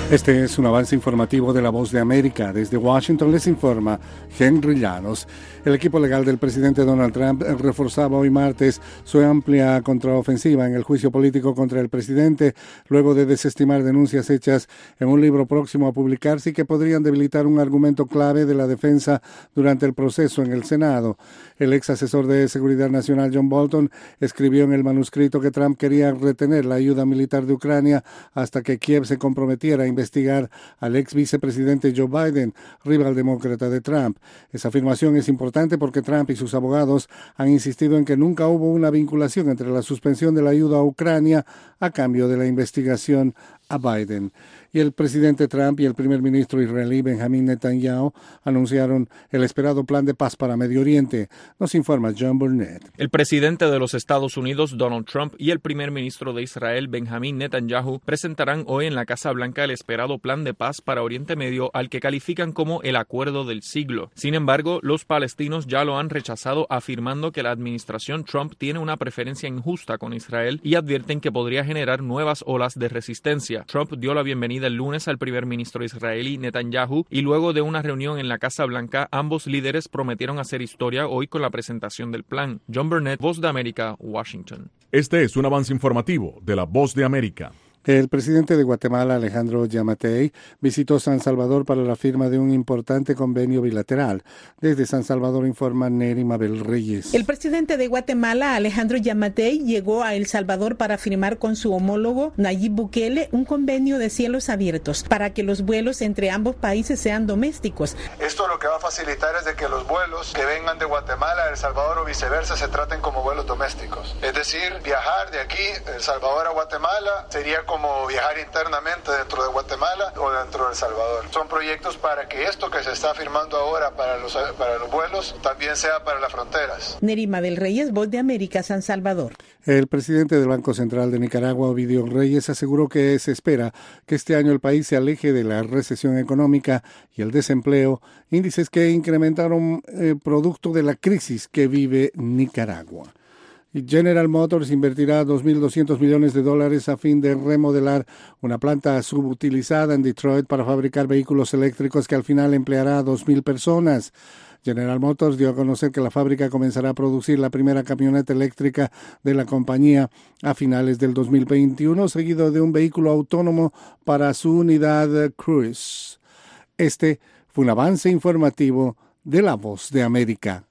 Este es un avance informativo de La Voz de América. Desde Washington les informa Henry Llanos. El equipo legal del presidente Donald Trump reforzaba hoy martes su amplia contraofensiva en el juicio político contra el presidente, luego de desestimar denuncias hechas en un libro próximo a publicarse y que podrían debilitar un argumento clave de la defensa durante el proceso en el Senado. El ex asesor de Seguridad Nacional John Bolton escribió en el manuscrito que Trump quería retener la ayuda militar de Ucrania hasta que Kiev se comprometiera a investigar al ex vicepresidente Joe Biden, rival demócrata de Trump. Esa afirmación es importante porque Trump y sus abogados han insistido en que nunca hubo una vinculación entre la suspensión de la ayuda a Ucrania a cambio de la investigación a Biden. Y el presidente Trump y el primer ministro israelí Benjamin Netanyahu anunciaron el esperado plan de paz para Medio Oriente. Nos informa John Burnett. El presidente de los Estados Unidos, Donald Trump, y el primer ministro de Israel, Benjamin Netanyahu, presentarán hoy en la Casa Blanca el esperado plan de paz para Oriente Medio, al que califican como el acuerdo del siglo. Sin embargo, los palestinos ya lo han rechazado, afirmando que la administración Trump tiene una preferencia injusta con Israel y advierten que podría generar nuevas olas de resistencia. Trump dio la bienvenida el lunes al primer ministro israelí Netanyahu y luego de una reunión en la Casa Blanca, ambos líderes prometieron hacer historia hoy con la presentación del plan. John Burnett, Voz de América, Washington. Este es un avance informativo de la Voz de América. El presidente de Guatemala, Alejandro Yamatei, visitó San Salvador para la firma de un importante convenio bilateral. Desde San Salvador informa Nery Mabel Reyes. El presidente de Guatemala, Alejandro Yamatei, llegó a El Salvador para firmar con su homólogo Nayib Bukele un convenio de cielos abiertos para que los vuelos entre ambos países sean domésticos. Esto lo que va a facilitar es de que los vuelos que vengan de Guatemala a El Salvador o viceversa se traten como vuelos domésticos. Es decir, viajar de aquí, El Salvador a Guatemala, sería como viajar internamente dentro de Guatemala o dentro de El Salvador. Son proyectos para que esto que se está firmando ahora para los vuelos también sea para las fronteras. Nery Mabel Reyes, Voz de América, San Salvador. El presidente del Banco Central de Nicaragua, Ovidio Reyes, aseguró que se espera que este año el país se aleje de la recesión económica y el desempleo, índices que incrementaron producto de la crisis que vive Nicaragua. General Motors invertirá $2.200 millones a fin de remodelar una planta subutilizada en Detroit para fabricar vehículos eléctricos que al final empleará a 2.000 personas. General Motors dio a conocer que la fábrica comenzará a producir la primera camioneta eléctrica de la compañía a finales del 2021, seguido de un vehículo autónomo para su unidad Cruise. Este fue un avance informativo de La Voz de América.